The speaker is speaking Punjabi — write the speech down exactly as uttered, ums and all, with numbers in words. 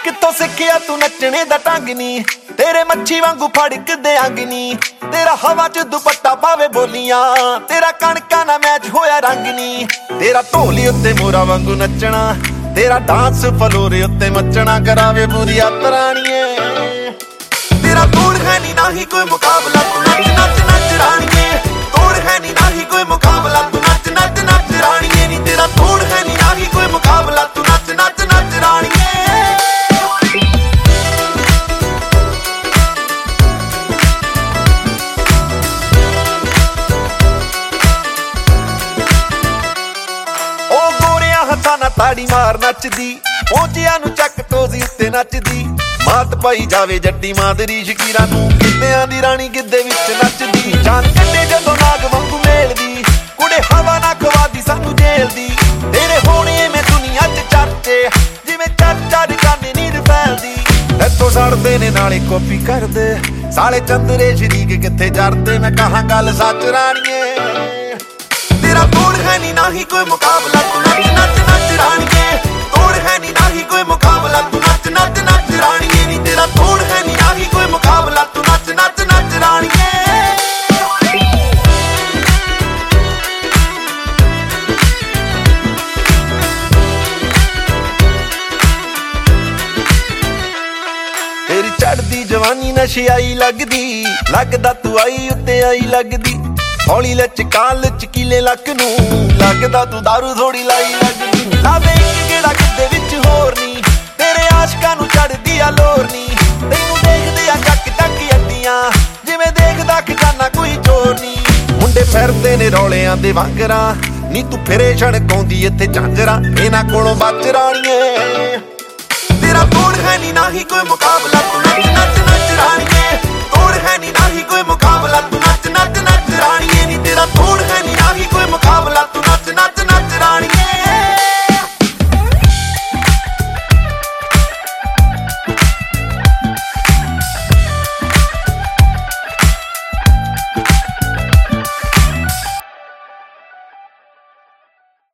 ਕਿੱਥੋਂ ਸਿੱਖਿਆ ਤੂੰ ਨੱਚਣੇ ਦਾ ਢੰਗ ਨੀ, ਤੇਰੇ ਮੱਛੀ ਵਾਂਗੂ ਫੜਕਦੇ ਅੰਗ ਨੀ। ਤੇਰਾ ਹਵਾ ਚ ਦੁਪੱਟਾ ਪਾਵੇ ਬੋਲੀਆਂ, ਤੇਰਾ ਕਣਕਾਂ ਨਾਲ ਮੈਚ ਹੋਇਆ ਰੰਗ ਨੀ। ਤੇਰਾ ਢੋਲੀ ਉੱਤੇ ਮੋਰਾ ਵਾਂਗੂ ਨੱਚਣਾ, ਤੇਰਾ ਡਾਂਸ ਫਲੋਰੇ ਉੱਤੇ ਮੱਚਣਾ ਕਰਾਵੇ ਬੁਰੀਆ ਤਰਾਣੀਏ। ਤੇਰਾ ਤੋੜ ਹੈ ਨੀ ਨਾ ਹੀ ਕੋਈ ਮੁਕਾਬਲਾ, ਤੂੰ ਨੱਚ ਨੱਚ ਨੱਚ ਰਾਣੀਏ। ਤੋੜ ਹੈ ਨੀ ਨਾ ਹੀ ਕੋਈ ਮੁਕਾਬਲਾ, ਤੂੰ ਨੱਚ ਨੱਚ ਨੱਚ ਰਾਣੀਏ ਨੀ। ਤੇਰਾ ਤੋੜ ਹੈ ਨੀ ਨਾ ਹੀ ਕੋਈ ਮੁਕਾਬਲਾ, ਤੂੰ ਨੱਚ ਨੱਚ ਨੱਚ ਰਾਣੀਏ। ਹੱਥਾਂ ਨਾਲ ਤਾੜੀ ਮਾਰ ਨੱਚਦੀ, ਪਹੁੰਚਿਆਂ ਨੂੰ ਚੱਕ ਟੋਜ਼ੀ ਉੱਤੇ ਨੱਚਦੀ। ਮਾਤ ਪਾਈ ਜਾਵੇ ਜੱਟੀ ਮਾਦਰੀ ਸ਼ਕੀਰਾਂ ਨੂੰ, ਗਿੱਧਿਆਂ ਦੀ ਰਾਣੀ ਗਿੱਧੇ ਵਿੱਚ ਨੱਚਦੀ। ਜਾਨ ਕੱਢੇ ਜਦੋਂ ਨਾਗ ਵਾਂਗੂ ਮੇਲਦੀ, ਕੁੜੇ ਹਵਾ ਨਾ ਖਵਾਦੀ ਸਾਨੂੰ ਜੇਲ੍ਹ ਦੀ। ਤੇਰੇ ਹੋਣੇ ਮੈਂ ਦੁਨੀਆ ਚ ਚਰਚੇ, ਜਿਵੇਂ ਚਰਚਾ ਦੀ ਕਾਨੇ ਨੀਰ ਫੈਲਦੀ। ਇੱਥੋਂ ਸੜਦੇ ਨੇ ਨਾਲੇ ਕਾਪੀ ਕਰਦੇ, ਸਾਲੇ ਚੰਦਰੇ ਸ਼ਰੀਕ ਕਿੱਥੇ ਜਰਦੇ। ਮੈਂ ਕਹਾਂ ਗੱਲ ਸੱਚ ਰਾਣੀਏ, ਤੇਰਾ ਤੋੜ ਹੈ ਨੀ ਨਾ ਹੀ ਕੋਈ ਮੁਕਾਬਲਾ, ਤੂੰ ਨੱਚ ਨੱਚ ਨੱਚ ਰਾਣੀਏ। ਤੋੜ ਹੈ ਨੀ ਨਾ ਹੀ ਕੋਈ ਮੁਕਾਬਲਾ, ਤੂੰ ਨੱਚ ਨੱਚ ਨੱਚ ਰਾਣੀਏ ਨੀ। ਤੇਰਾ ਤੋੜ ਹੈ ਨੀ ਨਾ ਹੀ ਕੋਈ ਮੁਕਾਬਲਾ, ਤੂੰ ਨੱਚ ਨੱਚ ਨੱਚ ਰਾਣੀਏ। ਤੇਰੀ ਚੜਦੀ ਜਵਾਨੀ ਨਸ਼ਿਆਈ ਲੱਗਦੀ, ਲੱਗਦਾ ਤੂੰ ਆਈ ਉੱਤੇ ਆਈ ਲੱਗਦੀ। ਹੌਲੀ ਲਚਕਾ ਲਚਕੀਲੇ ਲੱਕ ਨੂੰ, ਲੱਗਦਾ ਤੂੰ ਦਾਰੂ ਥੋੜੀ ਲਾਈ ਲੱਗਦੀ। ਲਾਵੇ ਇੱਕ ਗੇੜਾ ਗਿੱਧੇ ਵਿੱਚ ਹੋਰ ਨੀ, ਤੇਰੇ ਆਸ਼ਕਾਂ ਨੂੰ ਚੜਦੀ ਆ ਲੋਰ ਨੀ। ਤੈਨੂੰ ਦੇਖਦੇ ਆ ਚੱਕ ਚੱਕ ਅੱਡੀਆਂ, ਜਿਵੇਂ ਦੇਖਦਾ ਖਜ਼ਾਨਾ ਕੋਈ ਚੋਰ ਨੀ। ਮੁੰਡੇ ਫਿਰਦੇ ਨੇ ਰੌਲਿਆਂ ਦੇ ਵਾਂਗਰਾਂ ਨੀ, ਤੂੰ ਫਿਰੇ ਛੜਕਾਉਂਦੀ ਇੱਥੇ ਝਾਂਜਰਾਂ। ਇਹਨਾਂ ਕੋਲੋਂ ਬਚ ਰਾਣੀਏ, ਤੇਰਾ ਤੋੜ ਹੈ ਨੀ ਨਾ ਹੀ ਕੋਈ ਮੁਕਾਬਲਾ, ਤੂੰ ਨੱਚ ਨੱਚ ਨੱਚ ਰਾਣੀਏ। ਤੋੜ ਹੈ ਨੀ ਨਾ ਹੀ ਕੋਈ ਮੁਕਾਬਲਾ, ਤੂੰ ਨੱਚ ਨੱਚ ਨੱਚ ਰਾਣੀਏ ਨੀ। ਤੇਰਾ ਤੋੜ ਹੈ ਨੀ ਨਾ ਹੀ ਕੋਈ ਮੁਕਾਬਲਾ, ਤੂੰ